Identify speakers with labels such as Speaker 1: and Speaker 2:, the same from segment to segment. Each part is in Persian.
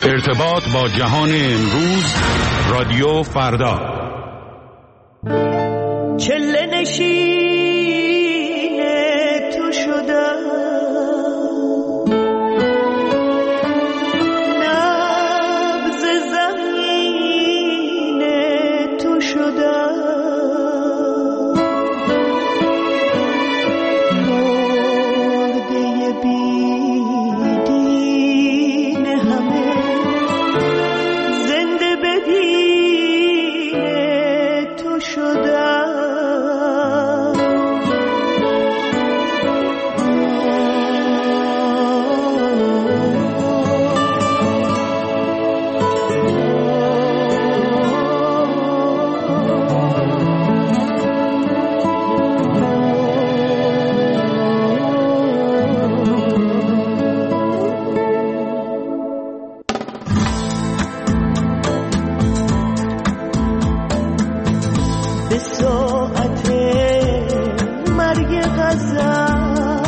Speaker 1: ارتباط با جهان امروز، رادیو فردا.
Speaker 2: چله نشین تو شدم، نبض زمین تو شدم، مرده بیدین همه زنده بدین تو شدم. به ساعت مرگ غزل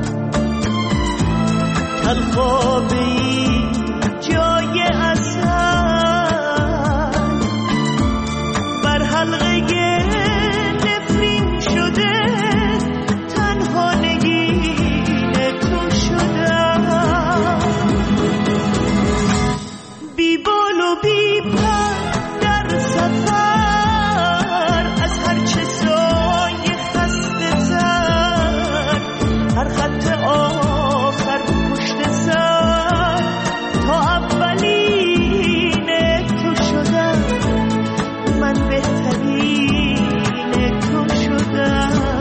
Speaker 2: تلخابی جای اصل بر حلقه نفرین شده، تنها نگین تو شدم. بی بال و بی پر در سفر، هر خط آخر پشت سر، تا اولین تو شدم، من بهترین تو شدم.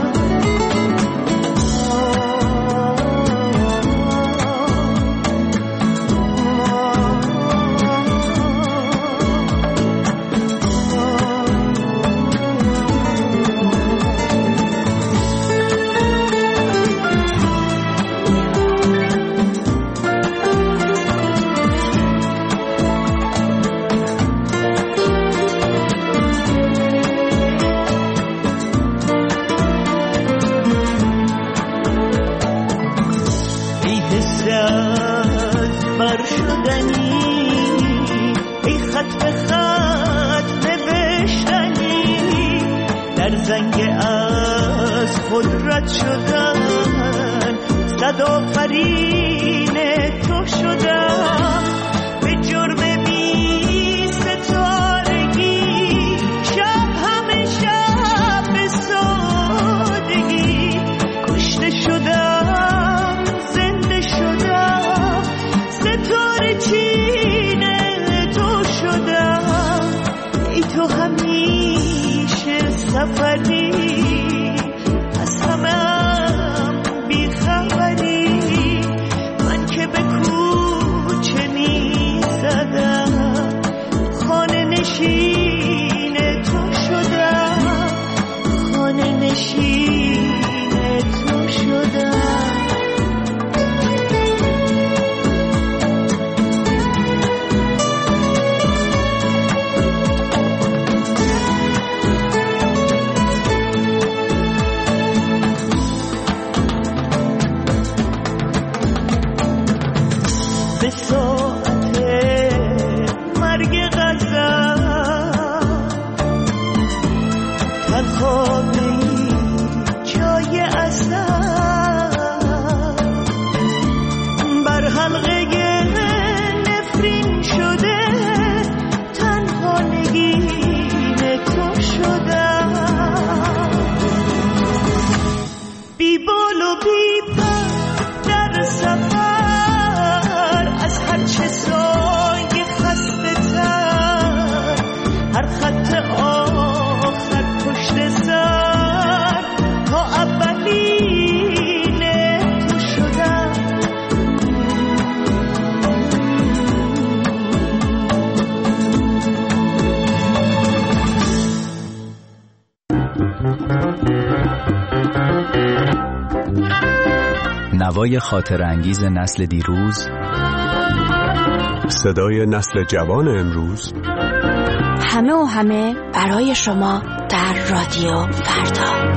Speaker 2: بر شدنی ای خط به خط نوشتنی، در زنگ از خود رد شدن، صد آفرین تو شدم. به جرم بی ستارگی شب همه شب به سادگی کشته شدم، زنده شدم، ستاره چین تو شدم. ای تو همیشه سفری، از همم بی خبری، من که به کوچه می زدم، خانه نشین تو شدم، خانه نشین تو شدم. به ساعت مرگ غزل تلخابی جای اصل بر حلقه نفرین شده، تنها نگین تو شدم. بی بال و بی پر در سفر، از هر چه سایه خسته تر، هر خط آخر پشت سر، تا اولین تو شدم.
Speaker 3: نوای خاطر انگیز نسل دیروز،
Speaker 4: صدای نسل جوان امروز،
Speaker 5: همه و همه برای شما در رادیو فردا.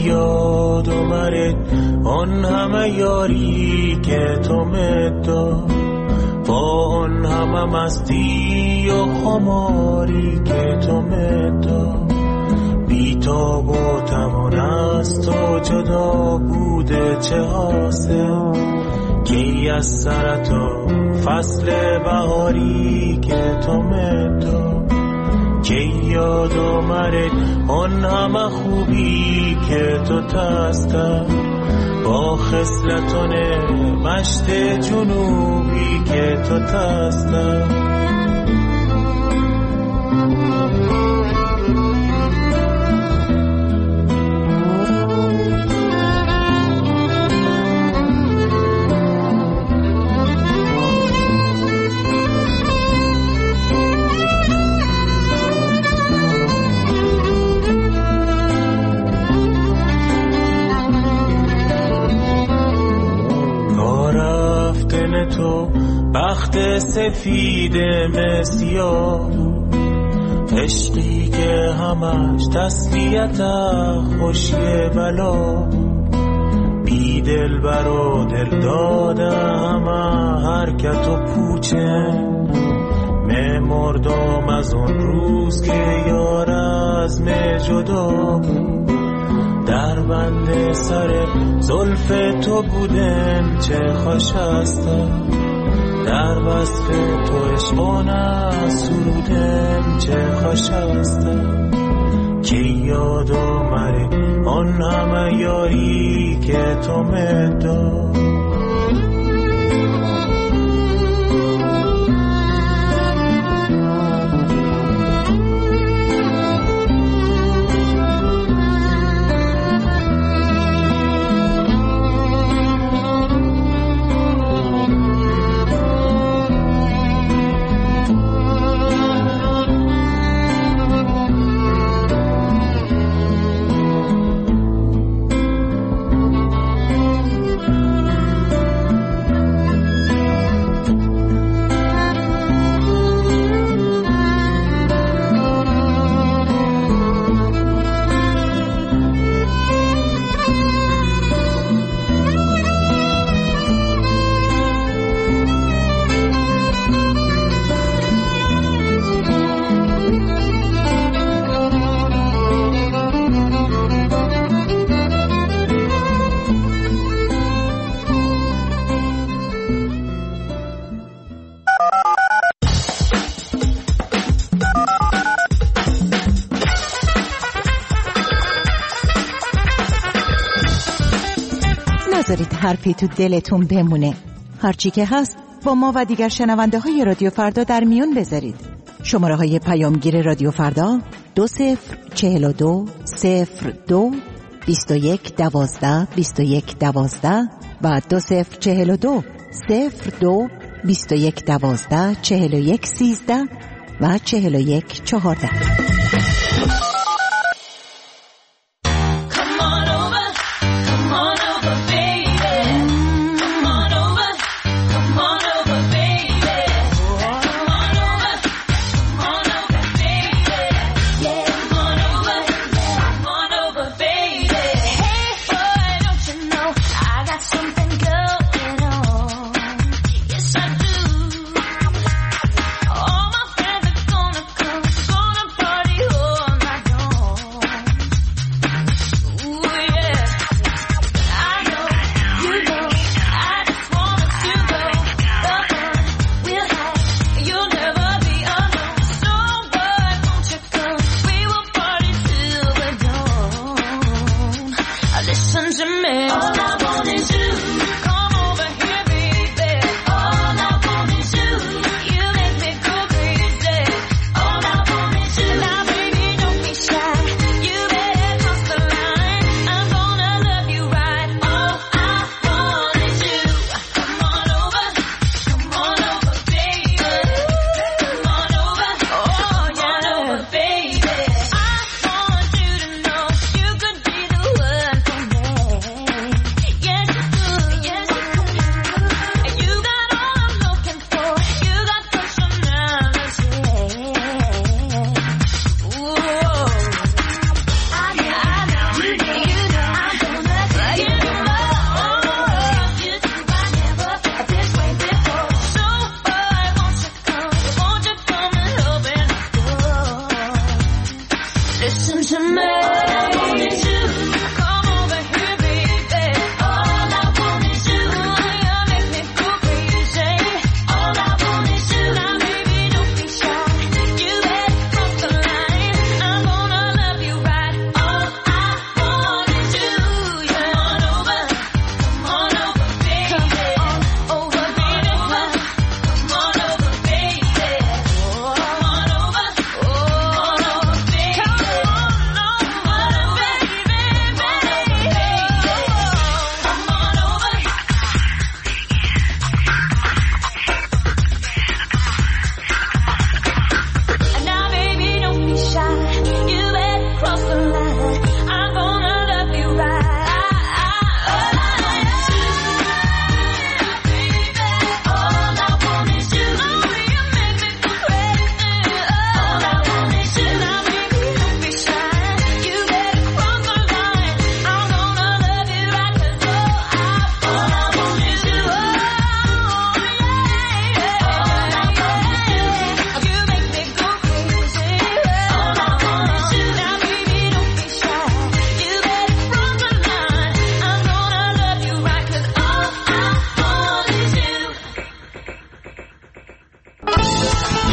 Speaker 6: یاد آمد آن همه یاری که تو مداد، با آن همه مستی و خماری که تو مداد. بی‌تاب و توان است و جدا بوده چه حاصل، کی از سر تو فصل بهاری که تو مداد. کی یاد آمد آن همه خوبی که تو تسته، با خصلتان مشت جنوبی که تو تسته. تو بخت سفید مسیاه، عشقی که همش تسلیت خوشی بلا، بی دل بر و دل داده همه حرکت و پوچه. مردم از اون روز که یار از جدا بود، در بند سر زلف تو بودم چه خوش هستم، در وصف تو عشقانه سرودم چه خوش هستم. که یاد آمد آن همه یاری که تو مداد.
Speaker 7: نذارید حرفی تو دلتون بمونه. هرچی که هست با ما و دیگر شنونده های رادیو فردا در میون بذارید. شماره های پیامگیر رادیو فردا 2042 02 21 12 21 12 و 2042 02 21 12 41 13 و 41 14.
Speaker 2: Gonna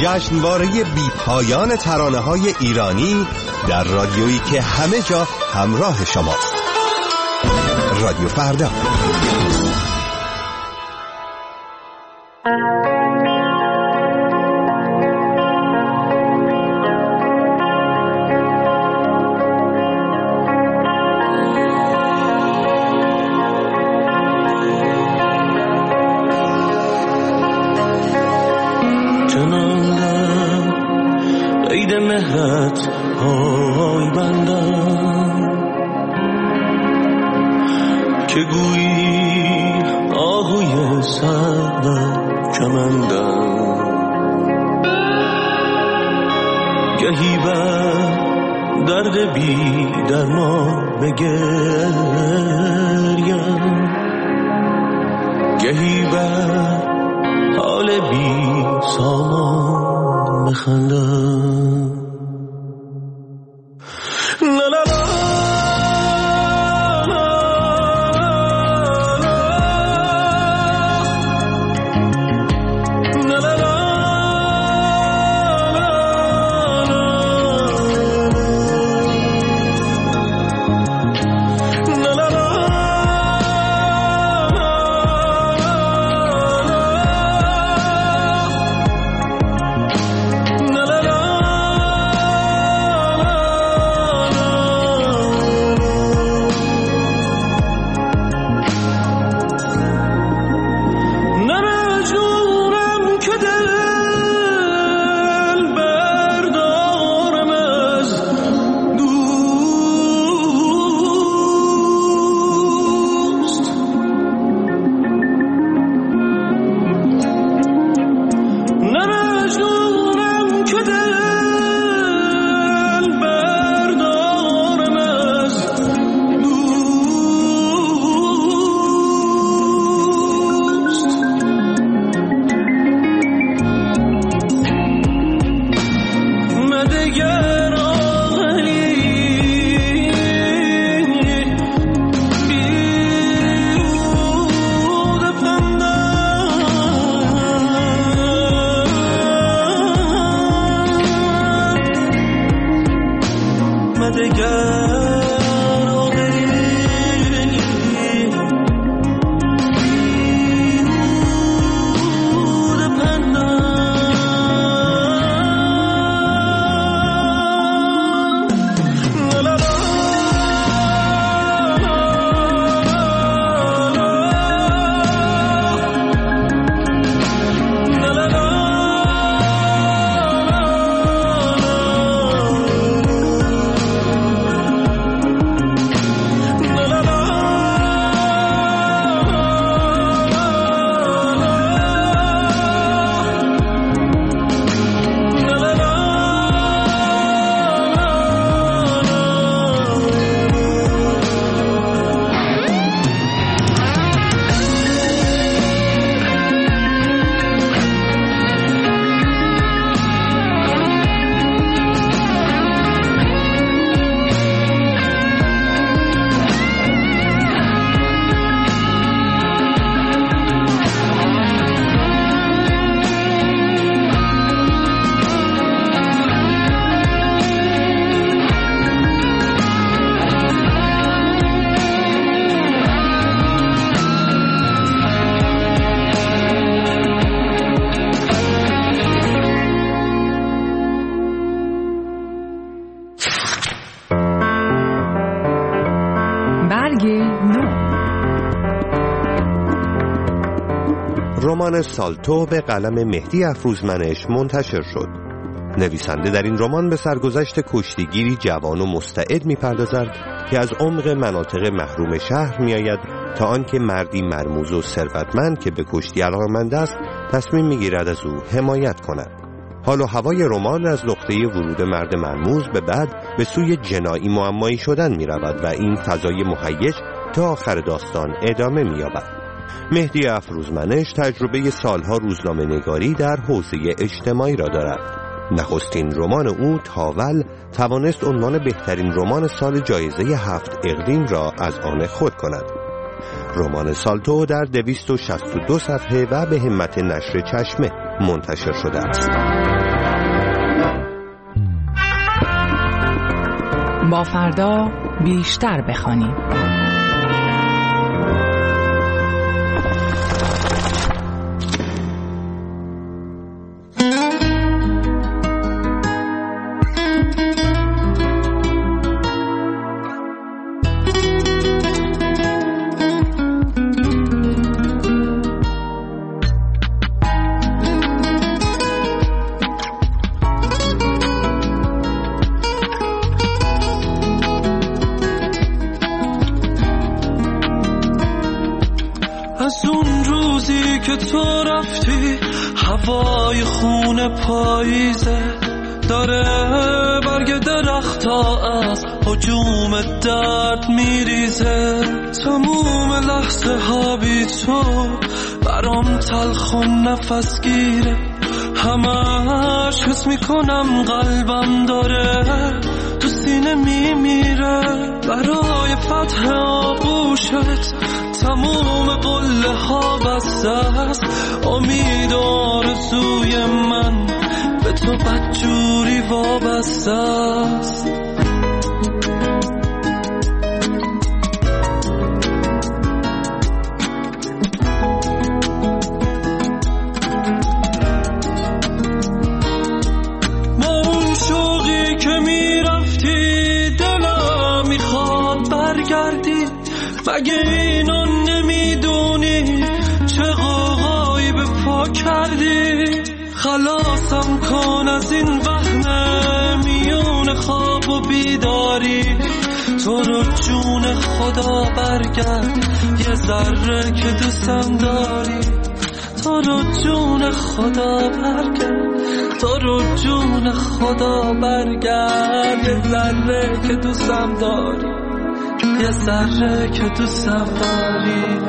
Speaker 4: جشنواره بی پایان ترانه‌های ایرانی در رادیویی که همه جا همراه شماست. رادیو فردا.
Speaker 6: که گویی آهوی سر کمندم، گهی بر درد بی درمان بگریم، گهی بر حال بی سامان بخندم.
Speaker 4: رمان سالتو به قلم مهدی افروزمنش منتشر شد. نویسنده در این رمان به سرگذشت کشتیگیری جوان و مستعد می‌پردازد که از عمق مناطق محروم شهر می‌آید تا آنکه مردی مرموز و ثروتمند که به کشتی علاقه‌مند است تصمیم می‌گیرد از او حمایت کند. حال و هوای رمان از نقطه ورود مرد مرموز به بعد به سوی جنایی معمایی شدن می‌رود و این فضای مهیج تا آخر داستان ادامه می‌یابد. مهدی افروزمنش تجربه سالها روزنامه نگاری در حوزه اجتماعی را دارد. نخستین رمان او تاول توانست عنوان بهترین رمان سال جایزه 7 اقلیم را از آن خود کند. رمان سالتو در 262 صفحه و به همت نشر چشمه منتشر شده است.
Speaker 8: با فردا بیشتر بخوانیم.
Speaker 6: تو رفتی هوای خون پاییزه داره برگ درختا از هجوم درد میریزه تموم لحظه ها بی تو برام تلخ و نفس گیره همش حس میکنم قلبم داره تو سینه میمیره برای فتح آغوشت تموم قله ها بسته است امید و آرزوی من به تو بدجوری وابسته است با اون شوقی که میرفتی دلم میخواد برگردی مگه اینو نمیدونی چه غوغایی به پا کردی خلاصم کن از این وهم میون خواب و بیداری تو رو جون خدا برگرد یه ذره که دوستم داری تو رو جون خدا برگرد تو رو جون خدا برگرد یه ذره که دوستم داری یه ذره که دوستم داری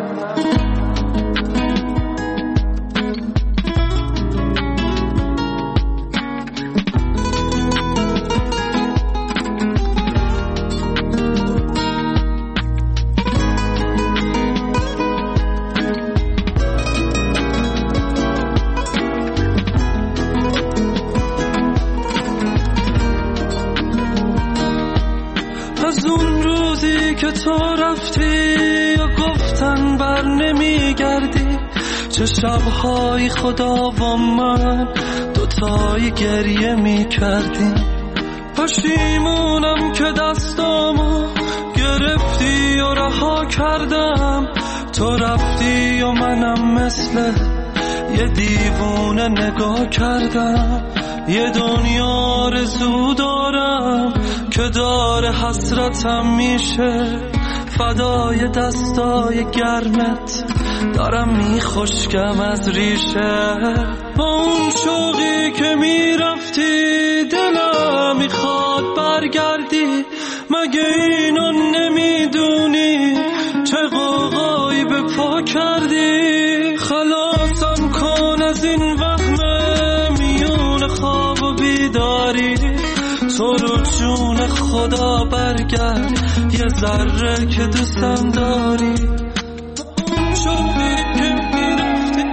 Speaker 6: از اون روزی که تو رفتی یا گفتن بر نمیگردی چه شبهایی خدا و من دوتایی گریه میکردیم پشیمونم که دستامو گرفتی و رها کردم تو رفتی و منم مثل یه دیوونه نگاه کردم یه دنیا آرزو دارم که داره حسرتم میشه فدای دستای گرمت دارم میخشکم از ریشه با اون شوقی که میرفتی دلم میخواد برگردی مگه اینو نمیدونی چه غوغایی به پا کردی خلاصم کن از این وهم میون خواب و بیداری تو رو جون خدا برگرد یه ذره که دوستم داری شوقی که میرفتی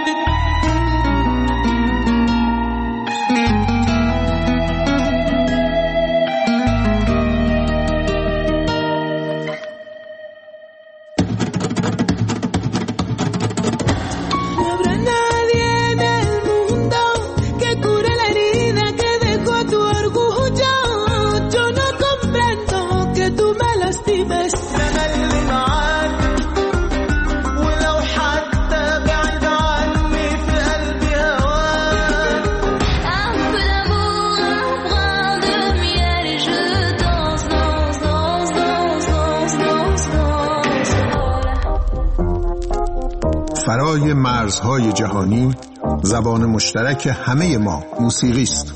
Speaker 9: فرای مرزهای جهانی زبان مشترک همه ما موسیقی است.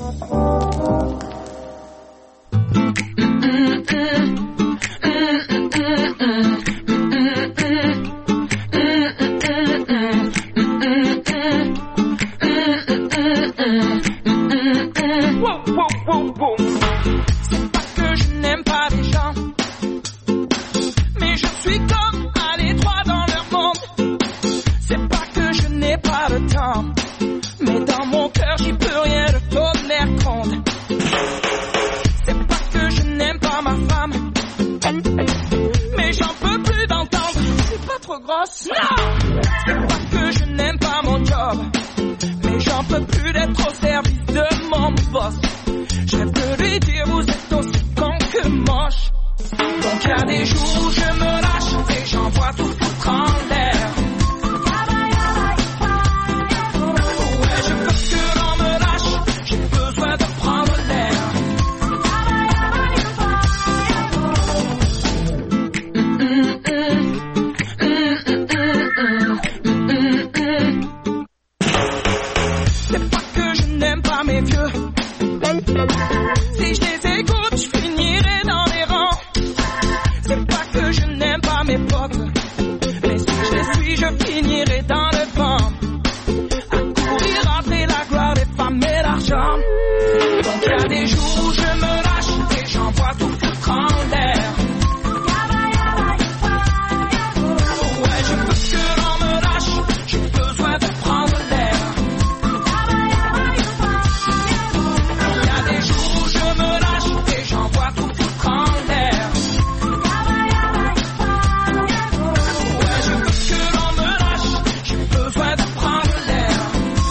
Speaker 10: Mais dans mon cœur j'y peux rien retourner compte boss. Non, c'est pas que je n'aime pas mon job, mais j'en peux plus d'être au service de mon boss. Je rêve de lui dire vous êtes aussi con que moche. Donc y a des jours où je me lâche et j'envoie tout foutre en l'air. Ouais, je veux que l'on me lâche, j'ai besoin de prendre l'air. C'est pas que je n'aime pas mes vieux. Si je les écoute, je finirai dans les rangs. C'est pas que je n'aime pas mes potes, mais si je les suis, je finirai dans le vent. À courir après la gloire des femmes et l'argent. Donc y a des jours où je me lâche et j'envoie tout foutre en l'air. Ouais, je veux que l'on me lâche, j'ai besoin de prendre l'air. Y a des jours où je me lâche et j'envoie tout foutre en l'air. Ouais, je veux que l'on me lâche, j'ai besoin de prendre l'air.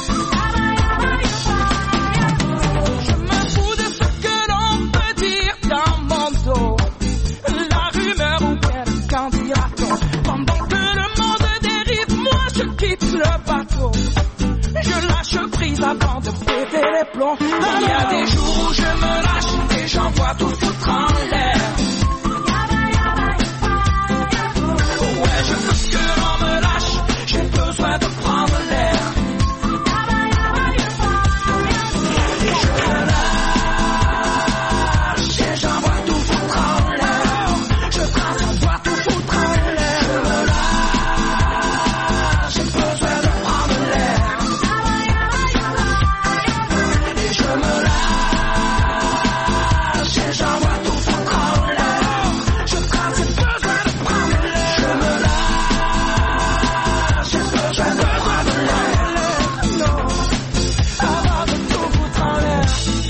Speaker 10: Je me fous de ce que l'on peut dire dans mon dos. La rumeur ou bien qu'en dira-t-on? Pendant que le monde dérive, moi je quitte le bateau. Je lâche prise avant de péter les plombs. Il y a des jours où je me lâche et j'envoie tout foutre en l'air. Ouais, je veux que l'on me lâche, j'ai besoin de prendre l'air. Je me lâche et j'envoie tout foutre en l'air. Je prends, j'envoie tout foutre en l'air. Je me lâche, j'ai besoin de prendre l'air. Et je me lâche et j'envoie tout foutre en l'air. Je prends, j'ai besoin de prendre l'air. Je me lâche, j'ai besoin de prendre l'air. Non, avant de tout foutre en l'air.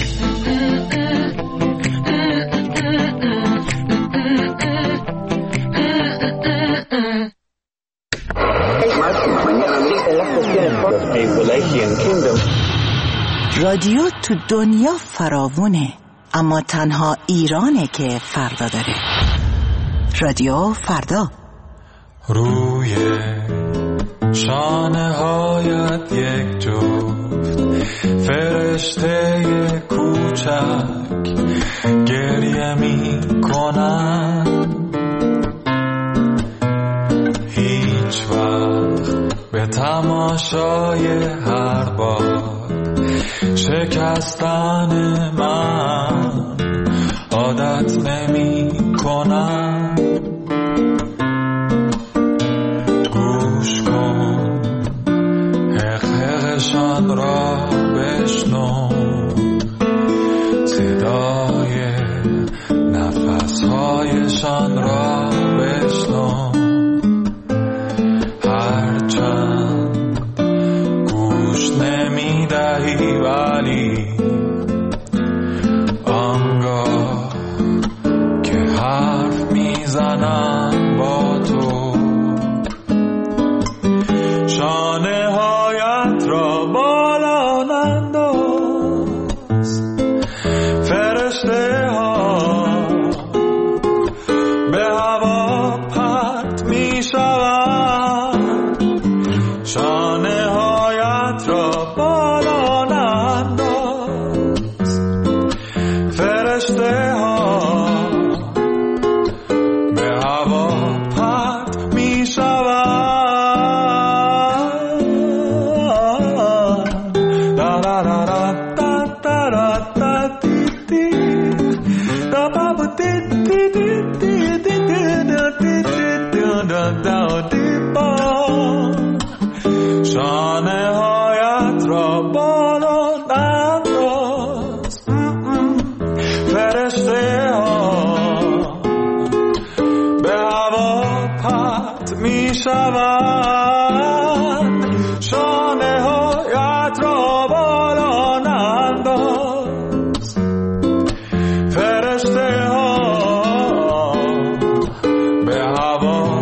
Speaker 7: رادیو تو دنیا فراوونه، اما تنها ایرانه که فردا داره. رادیو فردا.
Speaker 6: روی شانه هایت یک جفت فرشته کوچک گریه می کنن. هیچ وقت به تماشای هر بار شکستن من عادت نمی کنم. گوش کن حقشان را بشنو، صدای نفسهایشان را بشنو. هرچند گوش نمی دهی ولی آنگاه که حرف میزنم با تو، شانه هایت را بالا ننداز. فرشته ها به هوا پرت می شوند. شانه هایت را بالا ننداز. فرشته ها به هوا پرت می شوند. شانه هایت را بالا ننداز. فرشته ها به هوا پرت می شوند. شانه هایت را بالا ننداز. فرشته ها به هوا